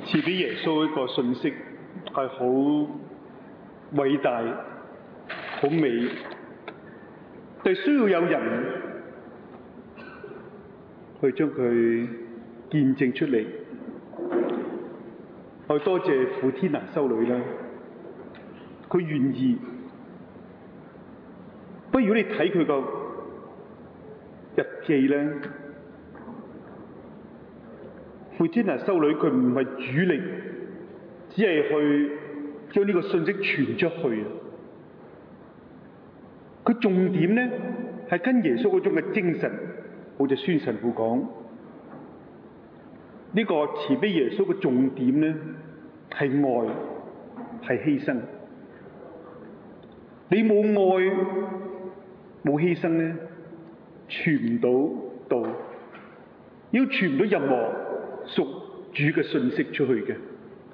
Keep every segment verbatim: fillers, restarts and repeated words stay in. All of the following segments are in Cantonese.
賜俾耶穌一個信息係好偉大、好美，但需要有人去將佢見證出嚟。我多謝傅天娜修女啦，佢願意。不過如果你睇佢個日記咧，傅天娜修女佢唔係主力，只係去將呢個信息傳出去。佢重點咧係跟耶穌嗰種嘅精神，好似孫神父講，呢個慈悲耶穌嘅重點咧係愛，係犧牲。你冇愛冇犧牲咧，傳唔到道，要傳唔到任何屬主嘅信息出去嘅。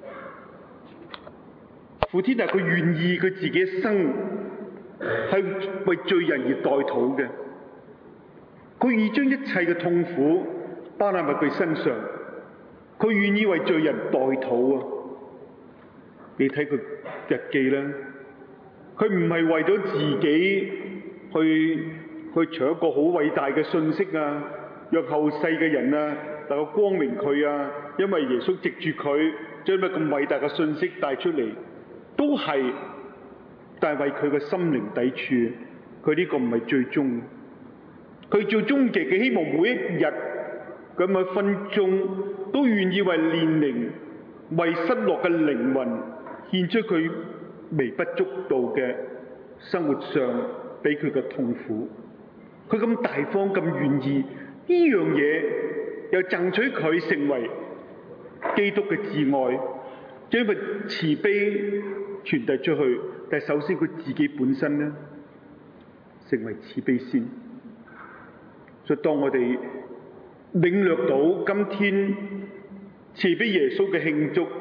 傅天娜佢願意佢自己一生係為罪人而代禱嘅，佢願意將一切嘅痛苦包攬喺佢身上，佢願意為罪人代禱啊！你睇佢日記啦，佢唔係為咗自己去去傳一個好偉大嘅信息啊，讓後世嘅人啊能夠光明佢啊，因為耶穌藉住佢將乜咁偉大嘅信息帶出嚟，都係，但係為佢嘅心靈抵處，佢呢個唔係最終，佢最終極嘅希望每一日咁嘅分鐘都願意為煉靈、為失落嘅靈魂獻出佢微不足道嘅生活上俾佢嘅痛苦。佢咁大方咁願意呢樣嘢，又贈取佢成為基督嘅摯愛，將佢慈悲傳遞出去。但係首先佢自己本身咧，成為慈悲先。所以當我哋領略到今天慈悲耶穌嘅慶祝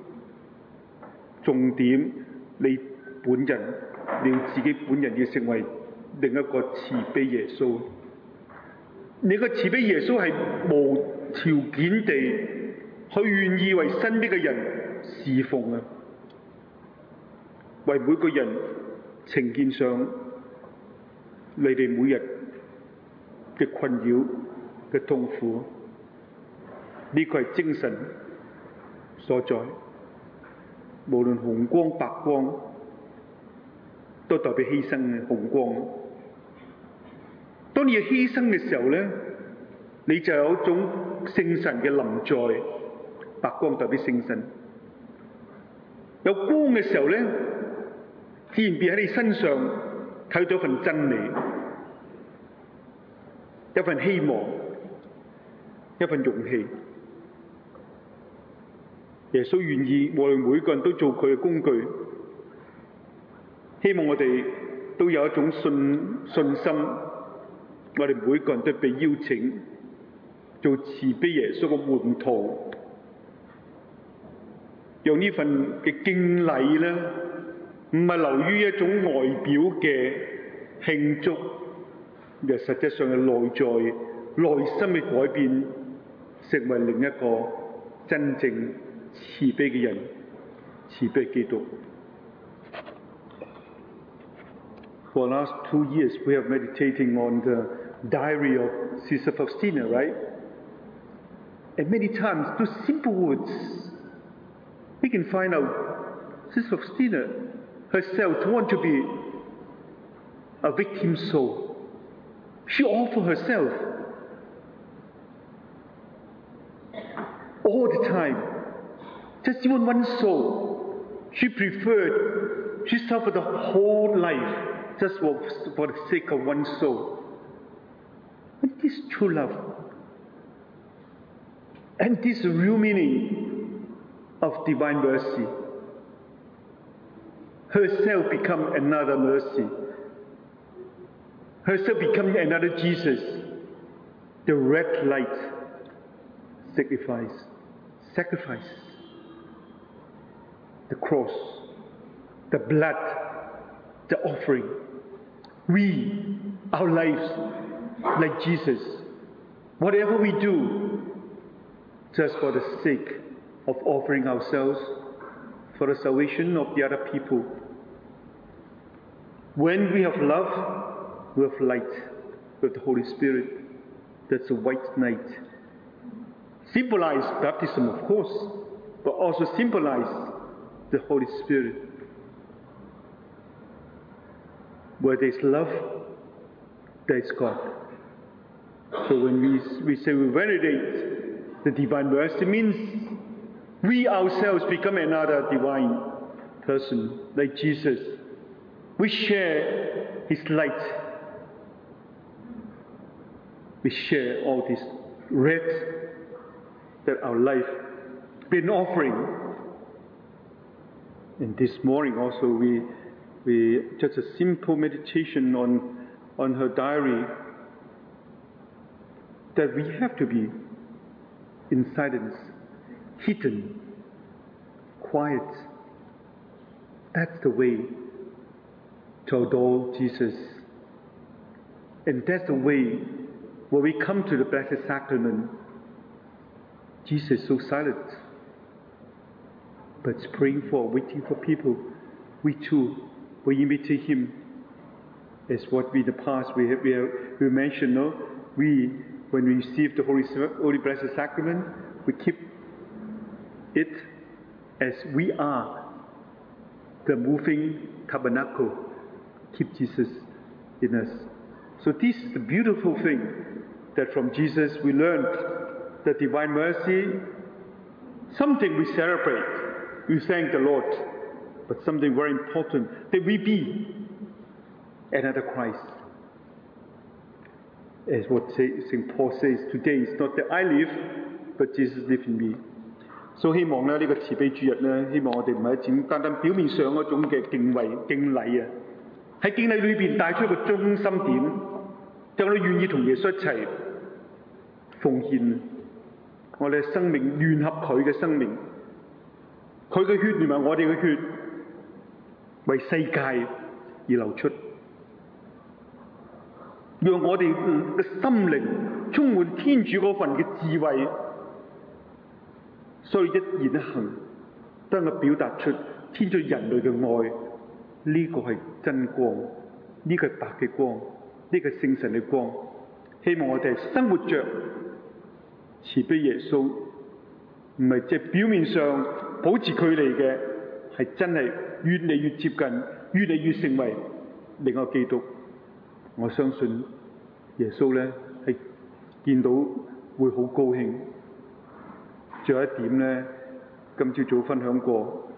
重點，你本人你自己本人要成為另一個慈悲耶穌。你個慈悲耶穌係無條件地去願意為身邊嘅人侍奉啊，為每個人呈現上你哋每日嘅困擾嘅痛苦，呢個係精神所在。無論紅光白光，都代表犧牲嘅紅光。當你要犧牲嘅時候咧，你就有一種聖神嘅臨在，白光代表聖神。有光嘅時候咧，自然變喺你身上睇到一份真理，一份希望，一份勇氣。耶穌願意我哋每個人都做佢嘅工具，希望我哋都有一種信信心，我哋每個人都被邀請做慈悲耶穌嘅門徒，用呢份嘅敬禮咧，唔係流於一種外表嘅慶祝，而實際上係內在內心嘅改變，成為另一個真正慈悲嘅人，慈悲基督。For the last two years, we have meditating on the diary of Sister Faustina, right? And many times, those simple words, we can find out Sister Faustina herself to want to be a victim soul. She offered herself all the time. Just even one soul. She preferred, she suffered the whole life just for, for the sake of one soul. And this true love. And this real meaning of divine mercy. Herself become another mercy. Herself become another Jesus. The red light sacrifice. Sacrifice. The cross. The blood. The offering. We, our lives, like Jesus. Whatever we do, just for the sake of offering ourselves for the salvation of the other people. When we have love, we have light, with the Holy Spirit. That's a white night. Symbolize baptism, of course, but also symbolize the Holy Spirit. Where there's love, there's God. So when we, we say we venerate the divine mercy, means we ourselves become another divine person, like Jesus. We share His light. We share all this red that our life been offering. And this morning also we we just a simple meditation on on her diary, that we have to be in silence, hidden, quiet. That's the way to adore Jesus. And that's the way when we come to the Blessed Sacrament. Jesus is so silent, but praying for, waiting for people. We too will imitate Him. As what we in the past we have, we, have, we mentioned, no? We, when we receive the Holy, Holy Blessed Sacrament, we keep it as we are the moving tabernacle. Keep Jesus in us. So this is the beautiful thing, that from Jesus we learned the divine mercy, something we celebrate, we thank the Lord, but something very important, that we be another Christ. As what Saint Paul says, today is not that I live, but Jesus lives in me. 所以希望咧呢個慈悲主日咧，希望我哋唔係淨單單表面上嗰種嘅敬畏敬禮啊，喺敬禮裏邊帶出一個中心點，就我哋願意同耶穌一齊奉獻我哋嘅生命，聯合佢嘅生命，佢嘅血連埋我哋嘅血，為世界而流出，讓我哋嘅心靈充滿天主嗰份嘅智慧。所以一言一行都能夠表達出天主人類嘅愛，呢、這個係真光，呢、這個係白嘅光，呢、這個係聖神嘅光。希望我哋生活着慈悲耶穌，唔係即係表面上保持距離嘅，係真係越嚟越接近，越嚟越成為另一個基督。我相信耶穌咧係見到會好高興。最後一點咧，今朝早分享過，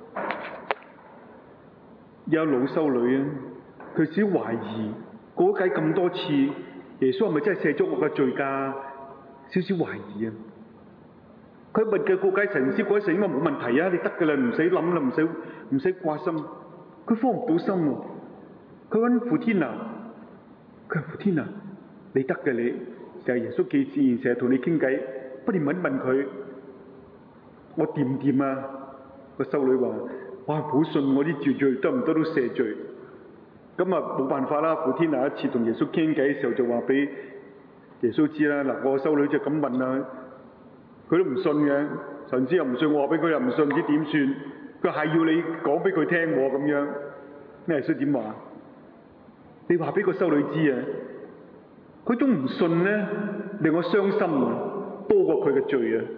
有老修女啊，佢少懷疑過計咁多次，耶穌係咪真係赦咗我嘅罪㗎？少少懷疑啊！佢問嘅告解神師，嗰神應該冇問題啊，你得㗎啦，唔使諗啦，唔使唔使掛心。佢放唔到心喎，佢揾傅天娜，佢話傅天娜，你得嘅你，就係耶穌記自然成日同你傾偈，不如問一問佢。我掂唔掂啊？個修女話：哇，好信我啲罪得唔得到赦罪？咁啊冇辦法啦。傅天娜一次同耶穌傾偈嘅時候就話俾耶穌知啦。嗱，我個修女就咁問啦，佢都唔信嘅，神師又唔信，我話俾佢又唔信，唔知點算？佢係要你講俾佢聽喎咁樣。咩耶穌點話？你話俾個修女知啊！佢種唔信咧，令我傷心多過佢嘅罪啊！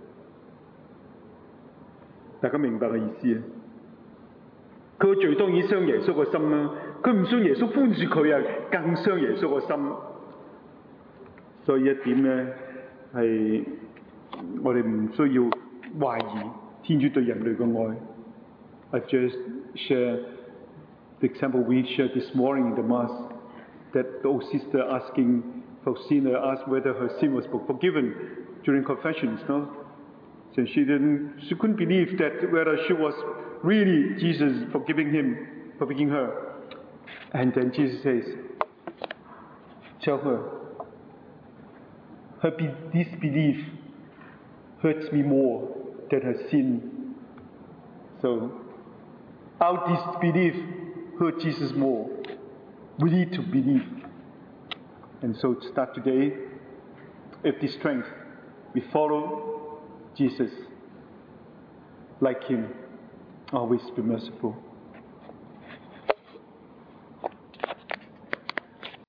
大家明白嘅意思啊？佢嘅罪當然傷耶穌個心啦，佢唔信耶穌寬恕佢啊，更傷耶穌個心。所以一點咧係我哋唔需要懷疑天主對人類嘅愛。I just share the example we shared this morning in the Mass, that the old sister asking Faustina asked whether her sin was forgiven during confessions, no? So she didn't, she couldn't believe that whether she was really Jesus forgiving him, forgiving her. And then Jesus says, tell her, her disbelief hurts me more than her sin. So our disbelief hurt Jesus more. We need to believe. And so to start today, with this strength, we follow Jesus. like him. Always be merciful.